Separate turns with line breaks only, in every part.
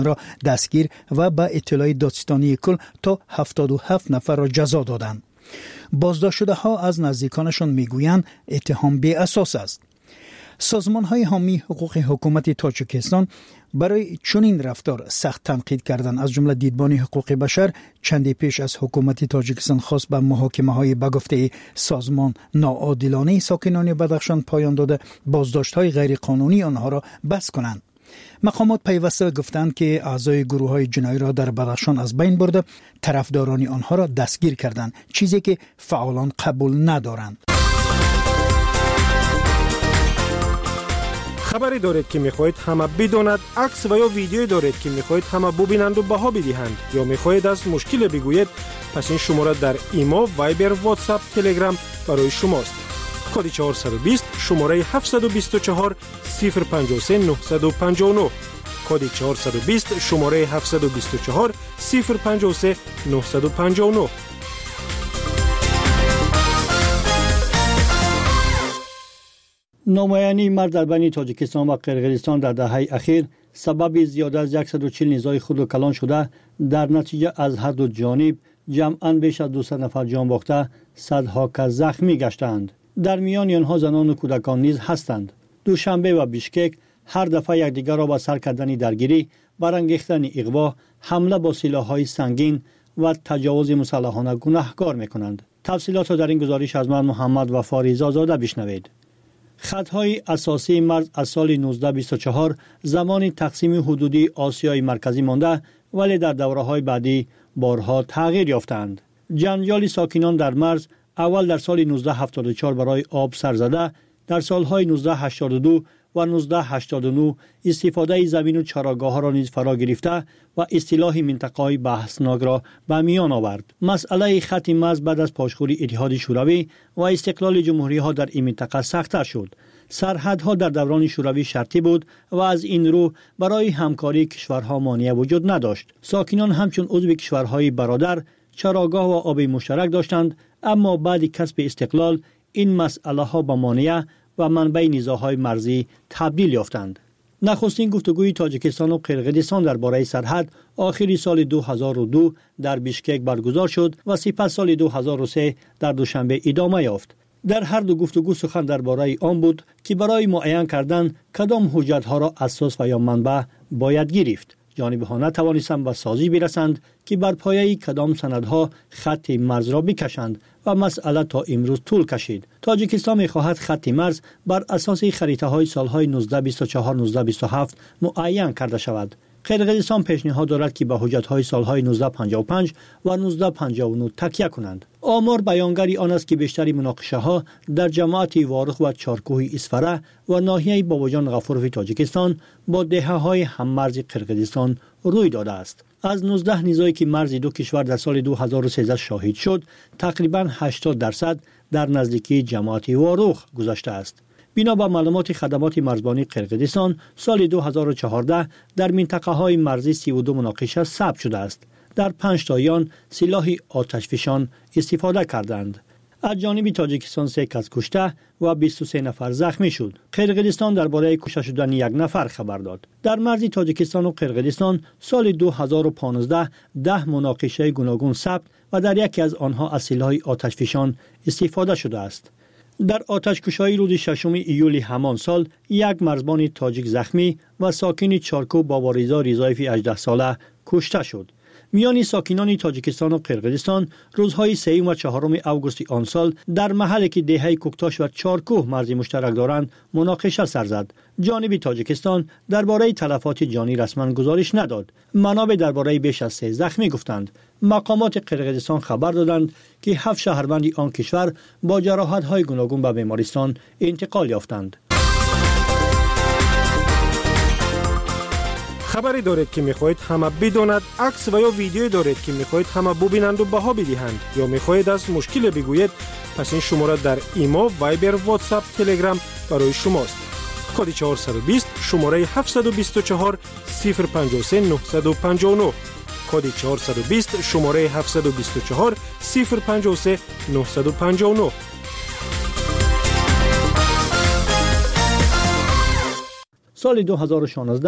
را دستگیر و به اطلاع دادستانی کل تا 77 نفر را جزا دادند. بازداشت شده ها از نزدیکانشان میگویند اتهام بی اساس است. سازمان های حامی حقوق حکومت تاجیکستان برای چنین رفتار سخت تنقید کردند. از جمله دیدبان حقوق بشر چندی پیش از حکومت تاجیکستان خواست به محاکمه های به گفته سازمان ناعادلانه ساکنان بدخشان پایان داده بازداشت های غیر قانونی آنها را بس کنند. مقامات پیوسته گفتند که اعضای گروه های جنایی را در بدخشان از بین برده، طرفداران آنها را دستگیر کردند، چیزی که فعالان قبول ندارند.
خبری دارید که میخواهید همه بداند، عکس و یا ویدیویی دارید که میخواهید همه ببینند و بها بدهند، یا میخواهید از مشکل بگویید، پس این شماره در ایما، وایبر، واتساپ، تلگرام برای شماست. کد 420 شماره 724 053 959. کد 420 شماره 724 053 959.
نمایانی مرز در بین تاجیکستان و قرقیزستان در دهه اخیر سبب زیاده از 140 نیزهای خرد و کلان شده، در نتیجه از هر دو جانب جمعاً بیش از 200 نفر جان باخته، صدها کس زخمی گشتند. در میان آنها زنان و کودکان نیز هستند. دوشنبه و بیشکک هر دفعه یکدیگر را با سر کردن درگیری، برانگیختن اغوا، حمله با سلاح‌های سنگین و تجاوز مسلحانه گناهکار می‌کنند. تفصیلات را در این گزارش از من محمد وفاری زاده بشنوید. خطهای اساسی مرز از سال 1924 زمان تقسیم حدودی آسیای مرکزی مانده، ولی در دوره‌های بعدی بارها تغییر یافتند. جنجال ساکنان در مرز اول در سال 1974 برای آب سر زده، در سالهای 1982 و 1989 استفاده زمین و چراگاه‌ها را نیز فرا گرفته و اصطلاح منطقه‌های بحثناک را به میان آورد. مسئله خط مرز بعد از پاشخوری اتحاد شوروی و استقلال جمهوری‌ها در این منطقه سخت‌تر شد. سرحدها در دوران شوروی شرطی بود و از این رو برای همکاری کشورها مانع وجود نداشت. ساکنان همچون عضو کشورهای برادر چراگاه و آب مشترک داشتند، اما بعد کسب استقلال این مسئله ها به مانع و منبع نزاع‌های مرزی تبدیل یافتند. نخستین گفتگوی تاجیکستان و قرقیزستان درباره سرحد آخر سال 2002 در بیشکک برگزار شد و سپس سال 2003 در دوشنبه ادامه یافت. در هر دو گفتگو سخن درباره آن بود که برای معین کردن کدام حجت‌ها را اساس و یا منبع باید گرفت. جانب‌ها نتوانستند به سازی برسند که بر پایه کدام سندها خط مرز را بکشند و مسئله تا امروز طول کشید. تاجیکستان می‌خواهد خط مرز بر اساس خریطه‌های سال‌های 1924-1927 معین کرده شود. قرقیزستان پیشنهاد دارد که به حجت‌های سال‌های 1955 و 1959 تکیه کنند. آمار بیانگر آن است که بیشتر مناقشه‌ها در جماعت وارخ و چارکوه اسفره و ناحیه باباجان غفورف تاجیکستان با دهه‌های هم‌مرز قرقیزستان روی داده است. از 19 نزاعی که مرز دو کشور در سال 2013 شاهد شد، تقریباً 80% در نزدیکی جماعت وارخ گذشته است. بنا به معلومات خدمات مرزبانی قرقیزستان، سال 2014 در منطقه‌های مرزی 32 مناقشه ثبت شده است. در 5 تا آن سلاح آتشفشان استفاده کردند. از جانب تاجیکستان 3 کس کشته و 23 نفر زخمی شد. قرقیزستان درباره کشته شدن 1 نفر خبر داد. در مرز تاجیکستان و قرقیزستان سال 2015 10 مناقشه گوناگون ثبت و در یکی از آنها از سلاح آتشفشان استفاده شده است. در آتش‌کشی روز 6 ایول همان سال 1 مرزبان تاجیک زخمی و ساکن چارکو باباریزا ریزایف 18 ساله کشته شد. میان ساکنان تاجیکستان و قرقیزستان روزهای 3 و 4 اوگوست آن سال در محلی که دهه کوکتاش و چارکوه مرز مشترک دارند مناقشه سر زد. جانب تاجیکستان درباره تلفات جانی رسما گزارش نداد. منابع درباره بیش از 3 زخمی گفتند. مقامات قرقیزستان خبر دادند که 7 شهروند آن کشور با جراحت‌های گوناگون به بیمارستان انتقال یافتند.
خبری دارید که میخواهید همه بداند، عکس و یا ویدیویی دارید که میخواهید همه ببینند و بها بدهند، یا میخواهید از مشکل بگویید، پس این شماره در ایما، وایبر، واتساپ، تلگرام برای شماست. کد 420 شماره 724 053 959. کد 420 شماره 724 053 959.
سال 2016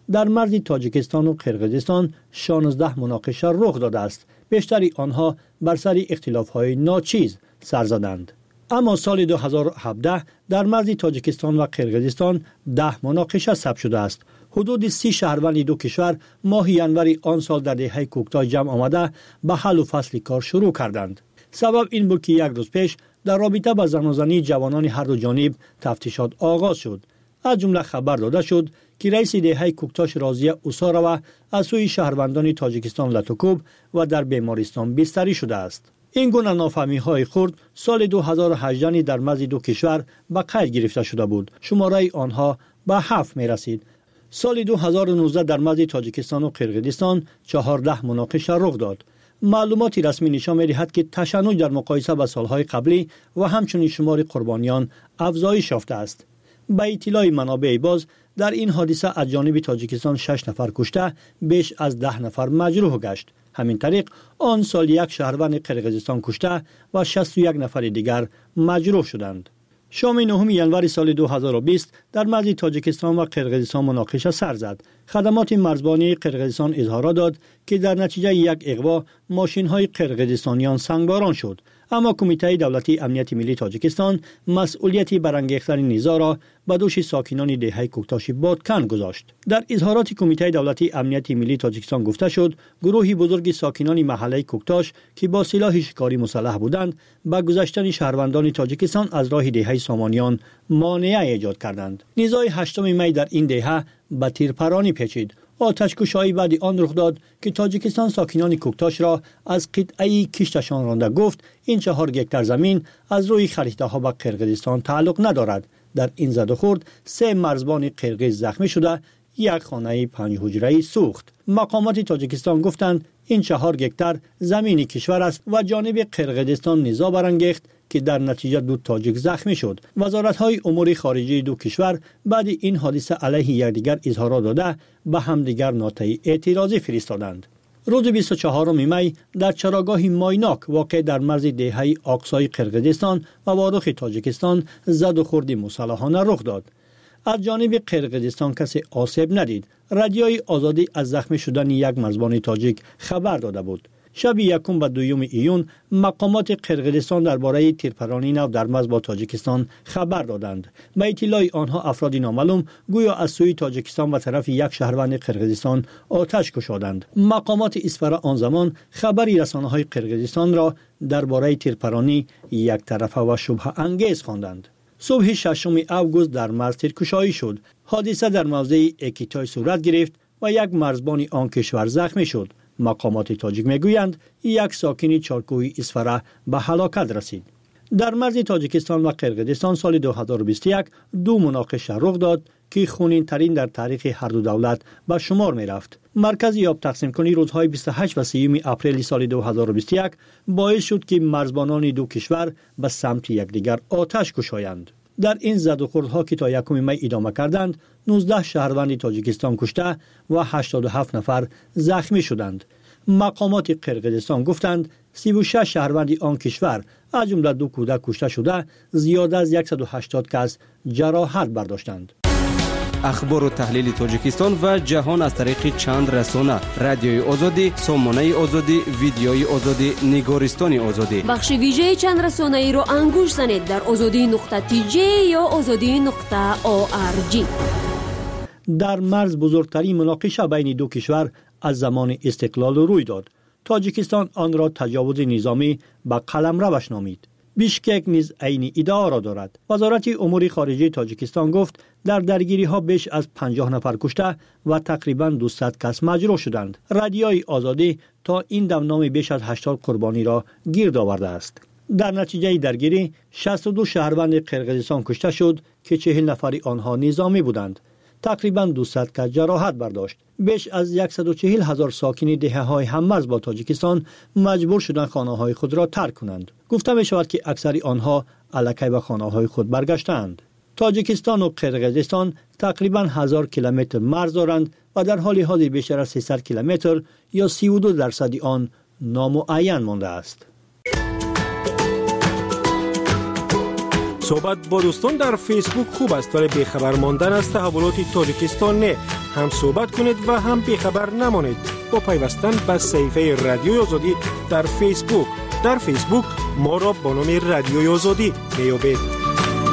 در مرز تاجیکستان و قرقیزستان 16 مناقشه رخ داده است. بیشتری آنها بر سر اختلاف‌های ناچیز سر زدند. اما سال 2017 در مرز تاجیکستان و قرقیزستان 10 مناقشه ثبت شده است. حدود 30 شهروند دو کشور ماه ینور آن سال در دهه کوکتای جمع آمده به حل و فصل کار شروع کردند. سبب این بود که یک روز پیش در رابطه با زناشویی جوانان هر دو جانب تفتیشات آغاز شد. از جمله خبر داده شد که رئیس دهه کوکتاش راضیه اوساروا از سوی شهروندان تاجیکستان لاتوکوب و در بیمارستان بستری شده است. این گونه نافهمی‌های خرد سال 2018 در مرز دو کشور به قید گرفته شده بود. شماره آنها به 7 می رسید. سال 2019 در مرز تاجیکستان و قرقیزستان 14 مناقشه رخ داد. معلومات رسمی نشان می‌دهد که تشنج در مقایسه با سالهای قبلی و همچنین شمار قربانیان افزایش یافته است. با اطلاع منابع باز در این حادثه از جانب تاجیکستان 6 نفر کشته، بیش از 10 نفر مجروح گشت. همین طریق آن سال یک شهروند قرقیزستان کشته و 61 نفر دیگر مجروح شدند. شام 9 ینور سال 2020 در مرز تاجیکستان و قرقیزستان مناقشه سر زد. خدمات مرزبانی قرقیزستان اظهار داد که در نتیجه یک اغوا ماشین‌های قرقیزستانیان سنگباران شد. اما کمیته دولتی امنیت ملی تاجیکستان مسئولیتی برانگیختن نزاع را به دوش ساکنان دهه کوکتاش بادکن گذاشت. در اظهارات کمیته دولتی امنیت ملی تاجیکستان گفته شد گروهی بزرگ ساکنان محله کوکتاش که با سلاح شکاری مسلح بودند به گذشتن شهروندان تاجیکستان از راه دهه سامانیان مانع ایجاد کردند. نزاع 8 می در این دهه به تیرپرانی پیچید. آتش‌کشی بعد آن رخ داد که تاجیکستان ساکنان کوکتاش را از قطعه کشتشان رانده گفت این 4 گکتار زمین از روی خریده ها به قرقیزستان تعلق ندارد. در این زد و خورد 3 مرزبان قرقیز زخمی شده، یک خانه 5 حجره‌ای سوخت. مقامات تاجیکستان گفتند این 4 گکتار زمین کشور است و جانب قرقیزستان نزاع برانگیخت که در نتیجه 2 تاجیک زخمی شد. وزارت‌های امور خارجه دو کشور بعد این حادثه علیه یکدیگر اظهارات داده به همدیگر نوت‌های اعتراضی فرستادند. روز 24 می در چراگاه مایناک واقع در مرز دهه آقسای قرقیزستان و واروخ تاجیکستان زد و خورد مسلحانه رخ داد. از جانب قرقیزستان کسی آسیب ندید. رادیوی آزادی از زخمی شدن یک مرزبان تاجیک خبر داده بود. شب 1 و 2 ایون مقامات قرقیزستان درباره تیرپرانی نو در مرز با تاجیکستان خبر دادند. به اطلاع آنها افرادی نامعلوم گویا از سوی تاجیکستان و طرف یک شهروند قرقیزستان آتش گشادند. مقامات اسفر آن زمان خبری رسانه‌های قرقیزستان را درباره تیرپرانی یک طرفه و شبهه انگیز خواندند. صبح 6 اوگوست در مرز تیرکشایی شد. حادثه در موضع اکیتای صورت گرفت و یک مرزبان آن کشور زخمی شد. مقامات تاجیک میگویند یک ساکن چارکوی اسفره به هلاکت رسید. در مرز تاجیکستان و قرقیزستان سال 2021 2 مناقشه رخ داد که خونین ترین در تاریخ هر دو دولت به شمار می رفت. مرکز یاب تقسیم کنی روزهای 28 و 30 اپریل سال 2021 باعث شد که مرزبانان دو کشور به سمت یکدیگر آتش گشایند. در این زد و خوردها که تا 1 می ادامه کردند 19 شهروند تاجیکستان کشته و 87 نفر زخمی شدند. مقامات قرقیزستان گفتند 36 شهروند آن کشور از جمله 2 کودک کشته شده، زیاد از 180 کس جراحت برداشتند.
اخبار و تحلیل تاجیکستان و جهان از طریق چند رسانه: رادیوی آزادی، سامانه آزادی، ویدیوی آزادی، نگارستان آزادی.
بخش ویژه چند رسانه ای را انگوش زنید در azadi.tj یا azadi.org.
در مرز بزرگترین مناقشه بین دو کشور از زمان استقلال روی داد. تاجیکستان آن را تجاوز نظامی به قلمروش نامید. بیشکک نیز عین ادعا را دارد. وزارت امور خارجه تاجیکستان گفت در درگیری ها بیش از 50 نفر کشته و تقریباً 200 کس مجروح شدند. رادیوی آزادی تا این دم نام بیش از 80 قربانی را گرد آورده است. در نتیجه درگیری 62 شهروند قرقیزستان کشته شد که 40 نفر آنها نظامی بودند. تقریباً 200 کس جراحت برداشت. بیش از 140,000 ساکن دهه‌های هممرز با تاجیکستان مجبور شدند خانه‌های خود را ترک کنند. گفته می شود که اکثر آنها الکی به خانه‌های خود برگشتند. تاجیکستان و قرقیزستان تقریباً 1000 کیلومتر مرز دارند و در حال حاضر بیشتر از 300 کیلومتر یا 32% آن نامعین مانده است.
صحبت با دوستان در فیسبوک خوب است ولی بیخبر ماندن از تحولات تاجیکستان نه. هم صحبت کنید و هم بیخبر نمانید با پیوستن به صفحه رادیوی آزادی در فیسبوک. در فیسبوک ما را با نام رادیوی آزادی میابید.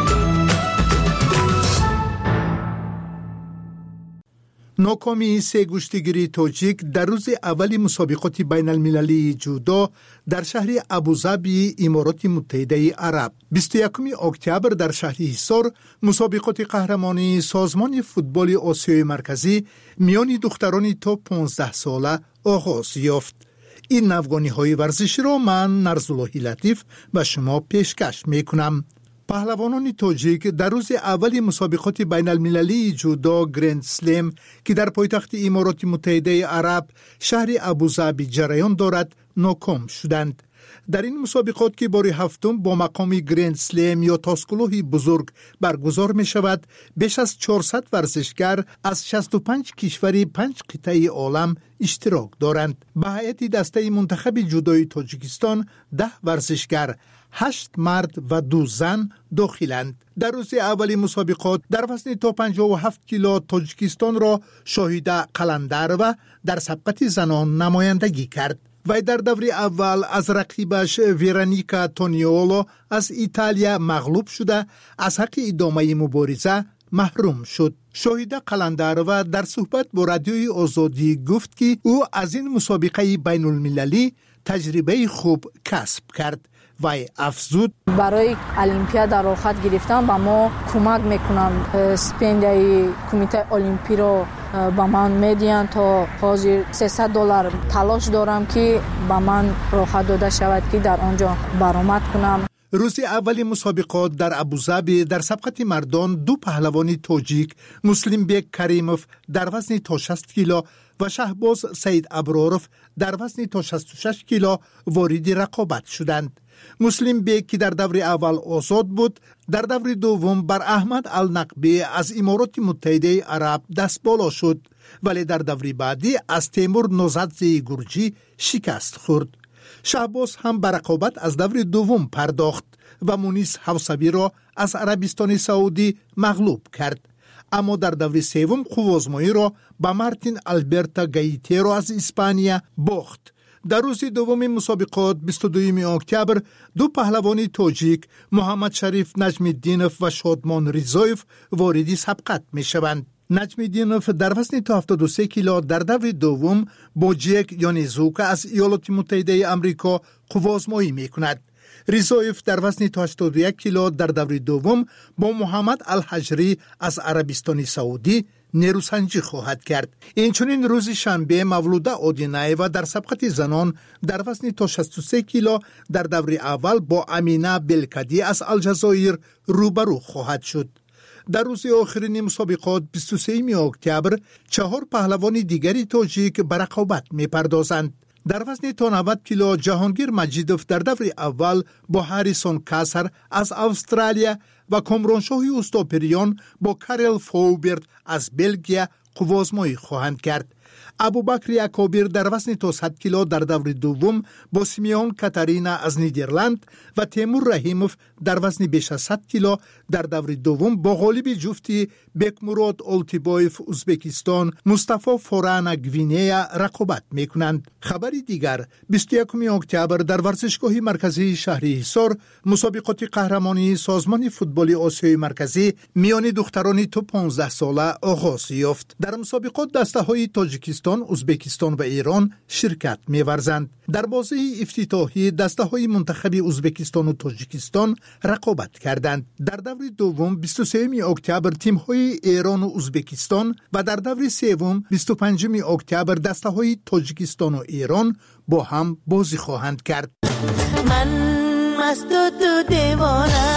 ناکامی سه گشتیگیری تاجیک در روز اولی مسابقات بین المللی جودو در شهر ابوظبی امارات متحده عرب 21 اکتبر در شهر حصار مسابقات قهرمانی سازمان فوتبال آسیای مرکزی میان دختران تا 15 ساله آغاز یافت. این نوگانی‌های ورزشی را من نرزاللهی لطیف به شما پیشکش میکنم. پهلوانان تاجیک در روز اولی مسابقات بین المللی جودو گرند سلم که در پایتخت امارات متحده عرب شهر ابوظبی جریان دارد ناکام شدند. در این مسابقات که بار هفتم با مقام گرند سلم یا تاسکلوه بزرگ برگزار می شود، بیش از 400 ورزشگر از 65 کشور 5 قطعه عالم اشتراک دارند. به هیئت دسته منتخب جودوی تاجیکستان 10 ورزشگر، 8 مرد و 2 زن داخلند. در روز اولی مسابقات در وزن تا 57 کیلو تاجیکستان را شاهد قلندر و در سبقت زنان نمایندگی کرد. و در دور اول از رقیبش ویرونیکا تونیولو از ایتالیا مغلوب شده از حق ادامه مبارزه محروم شد. شاهد قلندر و در صحبت با رادیوی آزادی گفت که او از این مسابقه بین المللی تجربه خوب کسب کرد و افزود
برای المپیاد در آخر گرفتن با ما کمک میکنم. سپندیای کمیته المپی رو با من میدین تا حاضر $300 تلاش دارم که با من راحت داده شود که در آنجا برآمد کنم.
روز اولی مسابقات در ابوظبی در سبقت مردان 2 پهلوان تاجیک مسلم بیگ کریموف در وزن تا 60 کیلو و شهباز سید ابراروف در وزن تا 66 کیلو وارد رقابت شدند. مسلم بیگ که در دور اول آزاد بود در دور دوم بر احمد النقبی از امارات متحده عرب دست بالا شد، ولی در دور بعدی از تیمور نوزادزی گرجی شکست خورد. شهباز هم بر رقابت از دور دوم پرداخت و مونیس حوسبی را از عربستان سعودی مغلوب کرد. اما در دور سوم خوازمایی را با مارتین البرتا گایتیرو از اسپانیا باخت. در روز دوم مسابقات 22 اکتبر 2 پهلوان تاجیک محمد شریف نجم الدینوف و شادمان رضایف وارد سبقت می شوند. نجم الدینوف در وزن تا 73 کیلو در دور دوم با جک یانیزوکا از ایالات متحده آمریکا قوازمایی می کند. رضایف در وزن تا 81 کیلو در دور دوم با محمد الحجری از عربستان سعودی نیروسنجی خواهد کرد. اینچنین روز شنبه مولوده آدینایوا در سبقت زنان در وزن تا 63 کیلو در دور اول با امینه بلکدی از الجزایر روبرو خواهد شد. در روز آخرین مسابقات 23 اکتبر 4 پهلوان دیگری تاجیک به رقابت می‌پردازند. در وزن تا 90 کیلو جهانگیر مجیدوف در دور اول با هریسون کاسر از استرالیا و کامرانشاه اوستاپریان با کارل فوبرت از بلژیم قوازمایی خواهند کرد. ابوبکر اکابر در وزن تا 100 کیلو در دور دوم با سیمیون کاتارینا از نیدرلند و تیمور رحیموف در وزن بیش از 100 کیلو در دور دوم با غالب جفتی بکمراد اولتیبایف ازبکستان مصطفی فورانا گوینیا رقابت میکنند. خبری دیگر 21 اکتبر در ورزشگاه مرکزی شهر حصار مسابقات قهرمانی سازمان فوتبال آسیای مرکزی میان دختران تا 15 ساله آغاز یافت. در مسابقات دسته‌های تاجیکستان، ازبکستان و ایران شرکت می‌ورزند. در بازی افتتاحی دسته‌های منتخب ازبکستان و تاجیکستان رقابت کردند. در دور دوم 23 اکتبر تیم‌های ایران و ازبکستان و در دور سوم 25 اکتبر دسته‌های تاجیکستان و ایران با هم بازی خواهند کرد.
من مست و تو دیوانه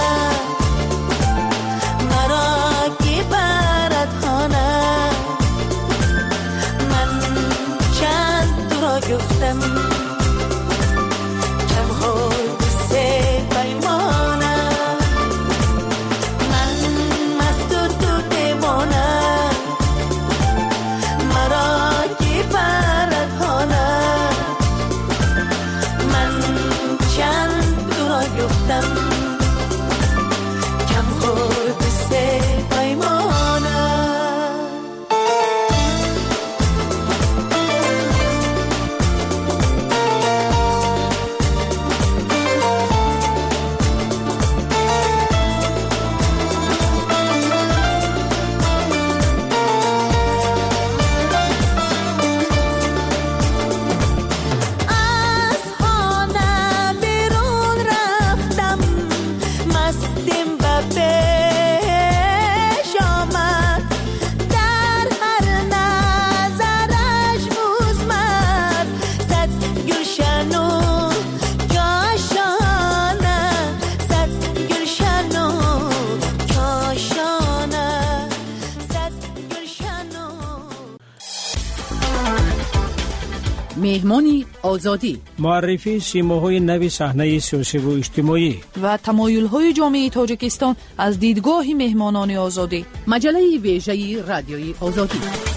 مرا کی برات خانه من چند تو را گفتم کم خود سه پیمانه من مست و تو دیوانه مرا کی برات خانه من چند تو را گفتم کم خود سه پیمانه
مهمان آزادی،
معرفی سیماهای نوی صحنه سیاسی و اجتماعی
و تمایل‌های جامعه تاجیکستان از دیدگاه مهمانان آزادی. مجله ویژه رادیوی آزادی.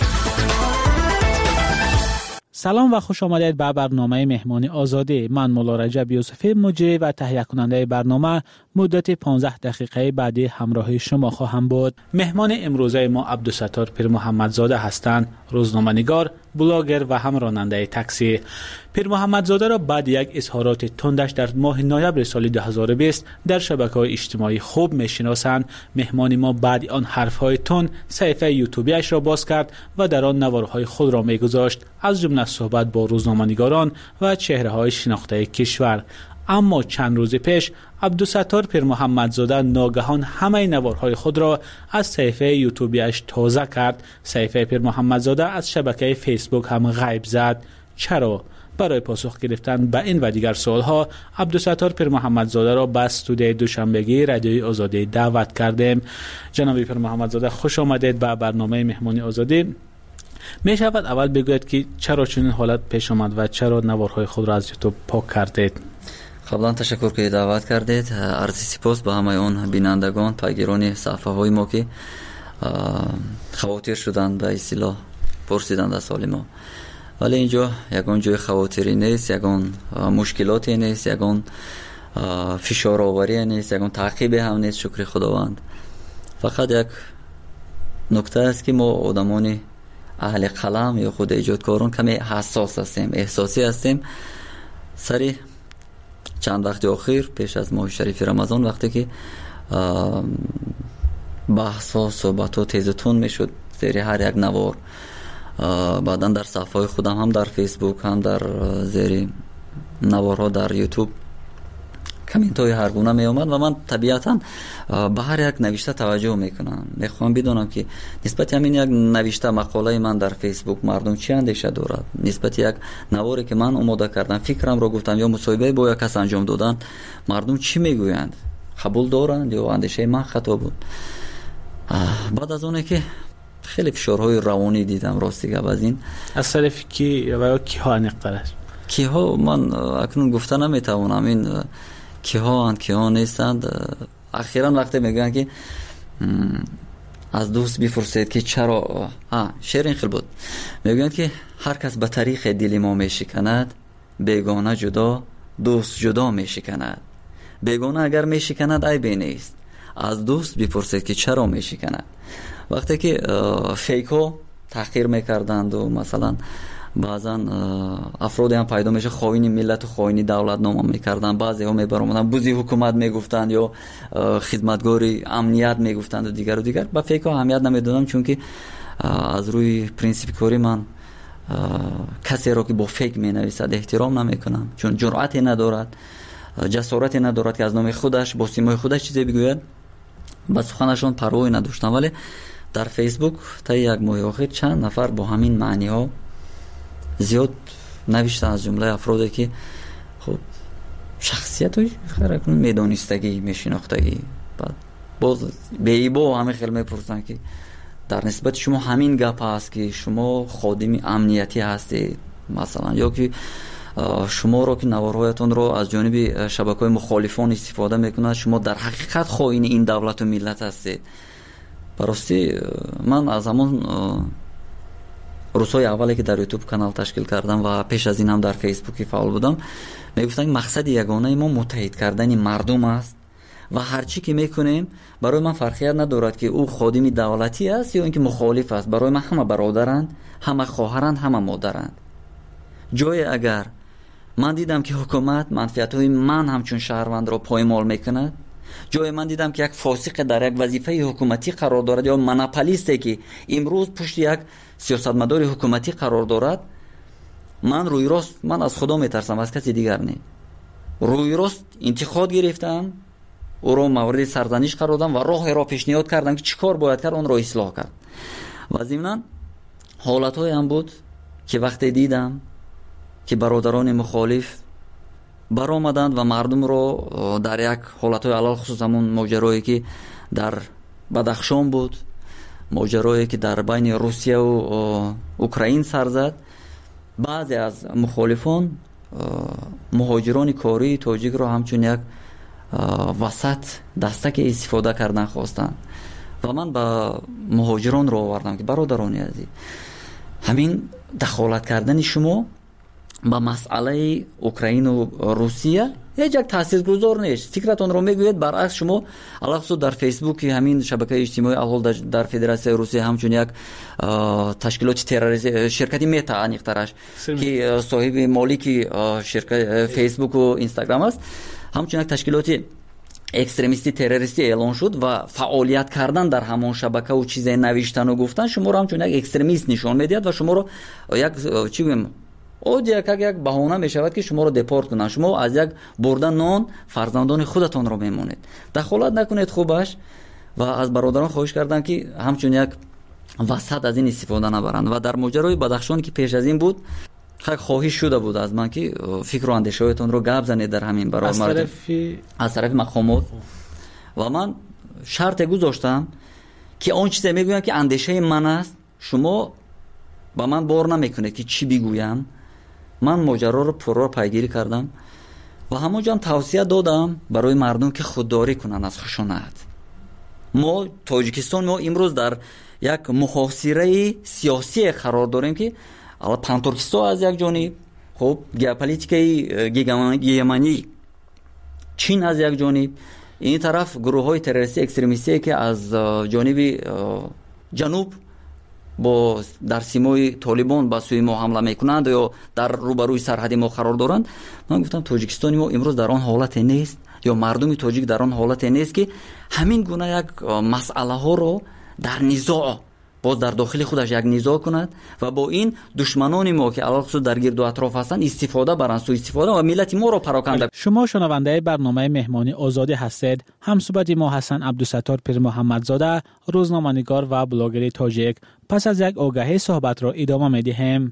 سلام و خوش آمدید به برنامه مهمان آزادی. من مولا رجب یوسفی مجری و تهیه کننده برنامه مدت 15 دقیقه بعدی همراه شما خواهم بود. مهمان امروزه ما عبدالستار پیر محمدزاده هستند، روزنامه‌نگار، بلاگر و هم راننده تاکسی. پیر محمدزاده را بعد یک اظهارات تندش در ماه نوامبر سال 2020 در شبکه‌های اجتماعی خوب می‌شناسند. مهمان ما بعد آن حرف‌های تند صفحه یوتیوبیش را باز کرد و در آن نوارهای خود را می‌گذاشت، از جمله صحبت با روزنامه‌نگاران و چهره‌های شناخته کشور. اما چند روز پیش عبدالستار پیر محمدزاده ناگهان همه نوارهای خود را از صفحه یوتیوبیش تازه کرد. صفحه پیر محمدزاده از شبکه فیسبوک هم غیب زد. چرا؟ برای پاسخ گرفتن به این و دیگر سوالها عبدالستار پیر محمدزاده را به استودیوی دوشنبگی رادیوی آزادی دعوت کردیم. جناب پیر محمدزاده خوش آمدید به برنامه مهمانی آزادی. می شود اول بگوید که چرا چنین حالت پیش آمد و چرا نوارهای خود را از یوتیوب پاک کردید؟
قبلا تشکر که دعوت کردید. عرض سپاس به همه اون بینندگان، پیگیران صفحه های ما که خواطر شدند به اصطلاح پرسیدند از سال ما. ولی اینجا یگان جای خواطری نیست، یگان مشکلاتی نیست، یگان فشار آوری نیست، یگان تعقیب هم نیست. شکر خداوند. فقط یک نکته است که ما آدمان اهل قلم یا خود ایجادکاران کمی حساس هستیم، احساسی هستیم. سری چند وقت اخیر پیش از ماه شریف رمضان وقتی که بحث و صحبت و تیزتون میشد زیر هر یک نوار، بعدا در صفحه خودم هم در فیسبوک هم در زیر نوارها در یوتیوب کامنت های هر گونه می اومد و من طبیعتا به هر یک نوشته توجه میکنم. میخوام بدونم که نسبت همین یک نوشته مقاله من در فیسبوک مردم چی اندیشه دارد، نسبت یک نواری که من آماده کردم فکرم رو گفتم یا مصاحبه با یک کس انجام دادن مردم چی میگویند، قبول دارند یا اندیشه من خطا بود. بعد از اونه که خیلی فشارهای روانی دیدم راستی گپ از این
از طرف کی و کی ها نقطه‌اش
کی ها من اکنون گفتن نمیتوانم. این کی ها اند کی ها نیستند. اخیراً وقتی میگن که از دوست بپرسید که چرا شعر این خیلی بود، میگن که هر کس به طریق دل ما میشکند، بیگانه جدا دوست جدا میشکند. بیگانه اگر میشکند عیبی نیست، از دوست بپرسید که چرا میشکند. وقتی که فیکو تحقیر میکردند و مثلا بعضا افرادی هم پیدا میشه خائن ملت و خائن دولت نام میکردن، بعضی ها میبرامدن بوزی حکومت میگفتند یا خدمتگاری امنیت میگفتند و دیگر با فیکو اهمیت نمیدادم، چون که از روی پرینسیپ کاری من کسی را که با فیک مینویسد احترام نمیکنم، چون جرأتی ندارد، جسارتی ندارد که از نام خودش با سیمای خودش چیزی بگوید. با سخنشون پروایی نداشتم. ولی در فیسبوک تا یک ماه اخیر چند نفر با همین معنی ها زیاد نوشتن، از جمله افرادی که خب شخصیت های خیلی میدانستگی میشناختگی، بعد باز به ایبا همه خیلی میپرسن که در نسبت شما همین گپ هست که شما خادم امنیتی هستید مثلا، یا که شما رو که نوارهایتون رو از جانب شبکه‌های مخالفان استفاده میکنند، شما در حقیقت خائن این دولت و ملت هستید. براستی من از همون روزهای اولی که در یوتیوب کانال تشکیل کردم و پیش از این هم در فیسبوک فعال بودم میگفتن مقصد یگانه ما متحد کردن مردم است و هرچی که میکنیم برای من فرقیت ندارد که او خادم دولتی است یا اینکه مخالف است. برای من همه برادرند، همه خواهرند، همه مادرند. جای اگر من دیدم که حکومت منفعت‌های من همچون شهروند را پایمال میکند، جای من دیدم که یک فاسق در یک وظیفه حکومتی قرار دارد یا مونوپولیستی که امروز پشت یک سیاستمدار حکومتی قرار دارد، من روی راست من از خدا میترسم، از کسی دیگر نه. روی راست انتقاد گرفتم، او را مورد سرزنش قرار دادم و راه را پیشنهاد کردم که چیکار باید کرد اون را اصلاح کرد. و ضمن حالت‌های هم بود که وقتی دیدم که برادران مخالف برآمدند و مردم رو در یک حالت‌های علل خصوص همون ماجرایی که در بدخشان بود، ماجرایی که در بین روسیه و اوکراین سر زد، بعضی از مخالفان مهاجران کاری تاجیک رو همچون یک وسط دستک استفاده کردن خواستن و من با مهاجران رو آوردم که برادران عزیز، همین دخالت کردن شما با مسئله اوکراین و روسیه هیچ یک تاثیرگذار نیست. فکرتون رو میگوید برعکس شما علاوه در فیسبوک همین شبکه اجتماعی الحال در فدراسیون روسیه همچون یک تشکیلات تروریستی شرکتی متا انیخترش که صاحب مالکی شرکت فیسبوک و اینستاگرام است، همچون یک تشکیلات اکستریمیستی تروریستی اعلان شد و فعالیت کردن در همون شبکه و چیزای نوشتن و گفتن شما رو همچون یک اکستریمیست نشان میدید و شما رو یک چی بگم یک بهانه می شود که شما رو دپورت کنن. شما از یک بردن نان فرزندان خودتان رو میمونید. دخالت نکنید خوبش و از برادران خواهش کردم که همچون یک وسط از این استفاده نبرند. و در ماجرای بدخشان که پیش از این بود خواهش شده بود از من که فکر و اندیشه‌تون رو گپ زنید در همین برابر از طرف مقامات و من شرط گذاشتم که اون چیزی میگویم که اندیشه من است شما با من بار نمیکنه که چی بگویم. من ماجرا رو پرو پیگیری کردم و همونجا هم توصیه دادم برای مردم که خودداری کنن از خشونت. ما تاجیکستان ما امروز در یک محاصره سیاسی قرار داریم که الان پانتورکیستان از یک جانب، خب ژئوپلیتیکای گیمانی چین از یک جانب، این طرف گروه‌های تروریستی اکستریمیستی که از جانب جنوب با در سیمای طالبان با سوی ما حمله میکنند یا در روبروی سرحد ما قرار دارند. من گفتم تاجیکستان ما امروز در آن حالت نیست یا مردم تاجیک در آن حالت نیست که همین گونه یک مسئله ها رو در نزاع باز در داخل خودش یک نزاع کند و با این دشمنان ما که علاوه در گرد و اطراف هستند استفاده برند، سوء استفاده و ملت ما را پراکنده.
شما شنونده برنامه مهمانی آزادی هستید. همصحبت ما حسن عبدالستار پیر محمدزاده، روزنامه‌نگار و بلاگر تاجیک. پس از یک آگهی صحبت را ادامه می‌دهیم.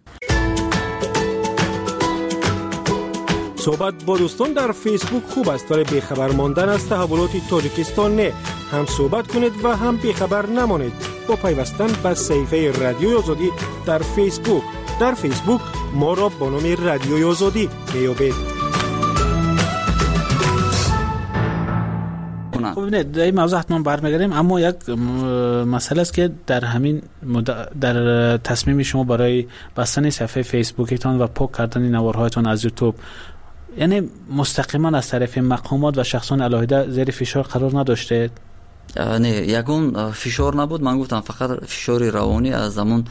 صحبت با دوستان در فیسبوک خوب است ولی بیخبر ماندن از تحولات تاجیکستان نه. هم صحبت کنید و هم بیخبر نمانید با پیوستن به صفحه رادیوی آزادی در فیسبوک. در فیسبوک ما را با نام رادیوی آزادی میابید.
خب نه در این موضوع حتما برمیگردیم، اما یک مسئله است که در همین در تصمیم شما برای بستن صفحه فیسبوکتان و پاک کردن نوارهایتان از یوتیوب، یعنی مستقیما از طرف مقامات و شخصان علاهده زیر فشار قرار نداشته؟
نه یگون فشار نبود. من گفتم فقط فشار روانی از زمان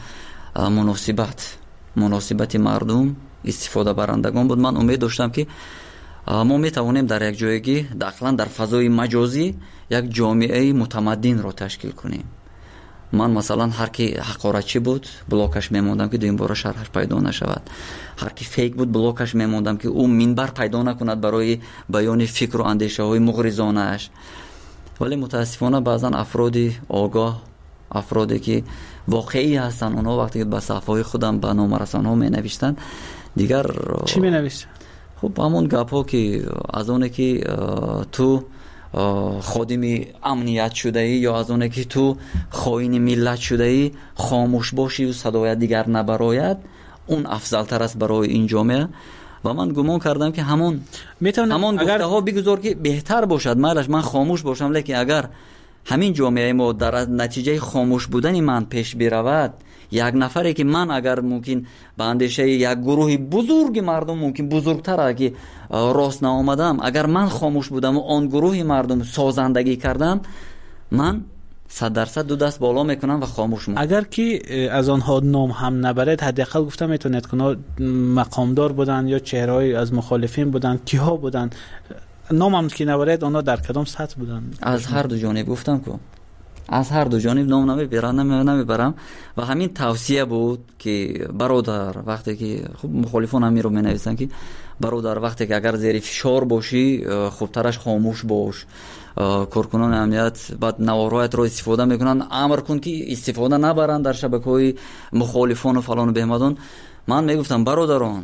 مناسبت مردم استفاده برندگان بود. من امید داشتم که ما میتوانیم در یک جایگی داخلا در فضای مجازی یک جامعه متمدن را تشکیل کنیم. من مثلا هر کی حقارتچی بود بلاکش میموندم که دویم بار شرحش پیدا نشود. هر کی فیک بود بلاکش میموندم که او منبر پیدا نکند برای بیان فکر و اندیشه های مغرضانه اش. ولی متاسفانه بعضا افرادی آگاه، افرادی که واقعی هستن، اونا وقتی که به صفحه خودم به نام رسانه‌ها می نوشتن دیگر
چی می نوشتن؟
خب همون گپ‌ها که از اونه که تو خادم امنیت شده ای یا از اونه که تو خائن ملت شده ای خاموش باشی و صدای دیگر نبراید، اون افضل تر است برای این جامعه. و من گمان کردم که همون گفته ها بگذار که بهتر باشد. من خاموش باشم، لیکن اگر همین جامعه ما در نتیجه خاموش بودن من پیش برود، یک نفری که من اگر ممکن به اندیشه یک گروه بزرگ مردم ممکن بزرگتر که راست نآمدم، اگر من خاموش بودم و آن گروه مردم سازندگی کردم، من 100% دو دست بالا میکنم و خاموش میکنم.
اگر که از آنها نام هم نبرد، حداقل گفتم میتونید که مقامدار بودن یا چهره‌ای از مخالفین بودن، کیها بودن، نام هم که نبرد آنها در کدام سطح بودن؟
از هر دو جانب گفتم که از هر دو جانب نام نمیبرم و همین توصیه بود که برادر وقتی که خب مخالفان هم رو مینویسن که برادر وقتی که اگر زیر فشار باشی خوبترش خاموش باش. کارکنان امنیت بعد نوارهایت رو استفاده میکنن، امر کن که استفاده نبرن در شبکه‌های مخالفان و فلان و بهمدان. من میگفتم برادران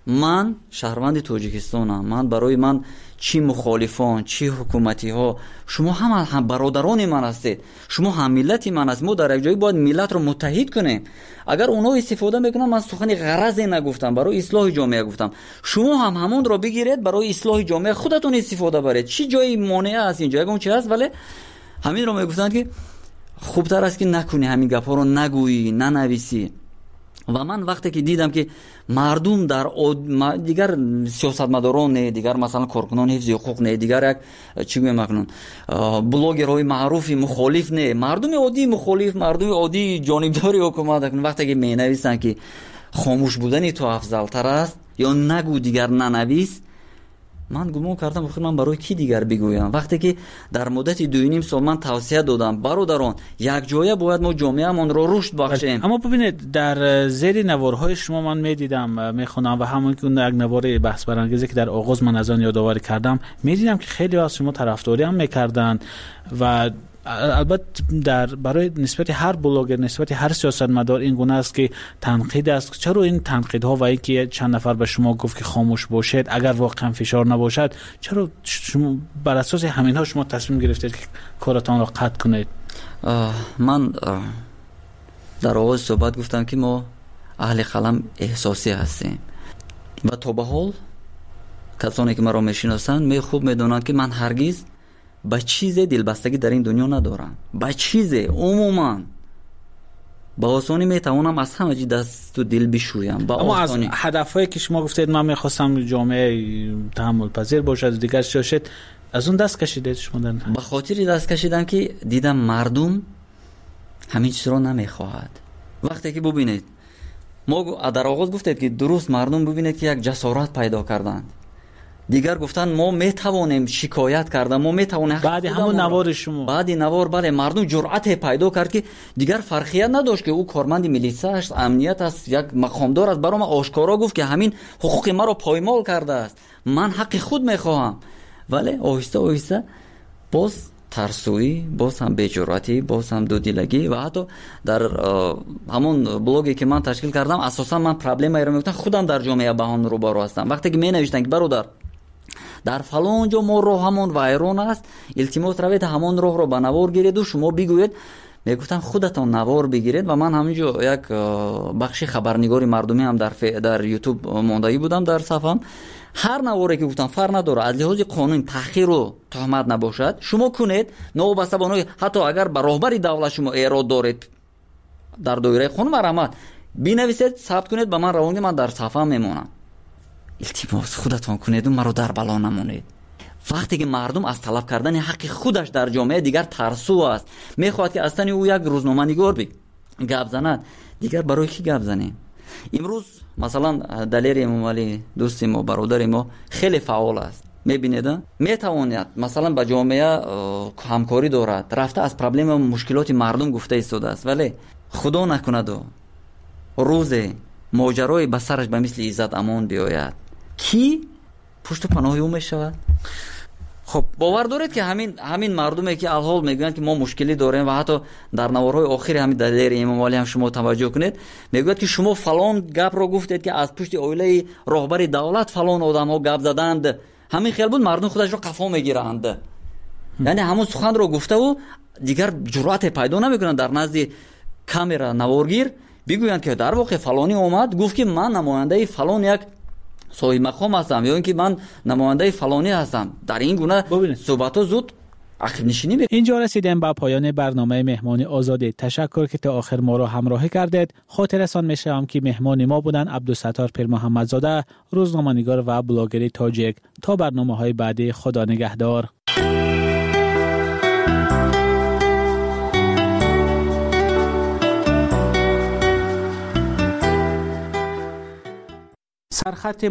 من شهروند توجیکستانم. من برای من چی مخالفان چی حکومتی ها شما هم برادران من هستید، شما هم ملت من هستید. ما در یک جایی باید ملت رو متحد کنیم. اگر اونا استفاده میکنن، من سخن غرضی نگفتم، برای اصلاح جامعه گفتم. شما هم همون رو بگیرید برای اصلاح جامعه خودتون استفاده برید. چی جایی مانع است اینجا اون چی هست؟ ولی همین رو میگفتن که خوبتر است که نکنی، همین گپا رو نگویی، ننویسی. و من وقتی که دیدم که مردم در دیگر سیاستمداران نه، دیگر مثلا کارکنان حفظ حقوق نه، دیگر یک چی میگم مکنون بلاگرهای معروفی مخالف نه، مردم عادی مخالف، مردم عادی جانبداری حکومت کردن، وقتی که می نویسن که خاموش بودن تو افضل تر است یا نگو دیگر ننویس، من گمان کردم بخیر من برای کی دیگر بگویم. وقتی که در مدت 2.5 سال من توصیه دادم برادران یک جایه باید ما جامعه‌مان رو رشد بخشیم.
اما ببینید در زیر نوارهای شما من میدیدم میخونم و همون که یک نوار بحث برانگیزی که در آغاز من از آن یادآوری کردم میدیدم که خیلی از شما طرفداری هم میکردن و البته برای نسبت هر بلاگر، نسبت هر سیاستمدار این گونه است که تنقید است. چرا این تنقیدها و اینکه چند نفر به شما گفت که خاموش باشید اگر واقعا فشار نباشد، چرا شما بر اساس همینها شما تصمیم گرفتید که کارتان را قطع کنید؟
من در آغاز صحبت گفتم که ما اهل قلم احساسی هستیم و تا به حال کسانی که مرا میشناسند می خوب میدونند که من هرگز با چیز دلبستگی در این دنیا ندارم. با چیز عموما با آسانی میتوانم از همه چیز دست و دل بشویم.
اما از هدفهایی که شما گفتید من میخواستم جامعه تحمل پذیر باشد دیگر شاشد، از اون دست کشیدید شما؟
به خاطر دست کشیدم که دیدم مردم همین چیز رو نمیخواهد. وقتی که ببینید ما در آغاز گفتید که درست مردم ببینید که یک جسارت پیدا کردند، دیگر گفتن ما میتوانیم شکایت کردن، ما میتوانیم
بعد همون نوار شما،
بعد نوار بله مردم جرأت پیدا کرد که دیگر فرقیت نداشت که او کارمند میلیسا است، امنیت است، یک مقامدار است، برام آشکارا گفت که همین حقوق ما رو پایمال کرده است، من حق خود میخواهم. ولی آهسته آهسته باز ترسویی، باز هم بی‌جرأتی، باز هم دودیلگی و حتی در همون بلاگی که من تشکیل کردم اساسا من پرابلمی رو میگفتم خودم در جامعه با هم روبرو هستم. وقتی که می نوشتن که برادر در فلان جا ما راه همون وایرون است، التماس روید همون راه رو به نوار گیرید و شما بگوید، میگفتن خودتون نوار بگیرید. و من همینجا یک بخشی خبرنگاری مردمی هم در یوتیوب موندایی بودم در صفحم. هر نواری که گفتم فرق نداره، از لحاظ قانون تحقیر و تهمت نباشد شما کنید، نوبسته بانوی حتی اگر به راهبری دولت شما ایراد دارید در دایره قانون مرحمت بنویسید، ثبت کنید، به من روانید، من در صفحه میمونم. التماس خودتون کنید و مرا در بلا نمونید. وقتی که مردم از طلب کردن حق خودش در جامعه دیگر ترسو است، میخواد که اصلا او یک روزنامه نگار گپ زند، دیگر برای کی گپ زنیم؟ امروز مثلا دلیر امام علی دوست ما برادر ما خیلی فعال است، میبینید میتواند مثلا با جامعه همکاری دارد، رفته از پرابلم و مشکلات مردم گفته ایستاده است، ولی خدا نکند و روز ماجرای به سرش به مثل عزت امان بیاید کی پشت و پناه او میشود؟ خب باور دارید که همین مردمی که الحال میگن که ما مشکلی داریم و حتی در نوارهای آخری همین دلیر امام علی هم شما توجه کنید میگوید که شما فلان گپ رو گفتید که از پشت اویله راهبر دولت فلان آدم ها گپ زدند، همین خیال بود مردم خودش رو قفا میگیرند. یعنی همون سخن رو گفته و دیگر جرأت پیدا نمیکنن در نزد کامera نوارگیر بگویند که در واقع فلانی اومد گفت که من نماینده فلان یک صاحب مقام هستم یا اینکه من نماینده فلانی هستم. در این گونه صحبت زود عقب نشینی میکنه.
اینجا رسیدیم به پایان برنامه مهمانی آزادی. تشکر که تا آخر ما را همراهی کردید. خاطرتان میشم که مهمان ما بودن عبدالستار پیر محمدزاده، روزنامه‌نگار و بلاگر تاجیک. تا برنامه‌های بعدی، خدا نگهدار. سرخط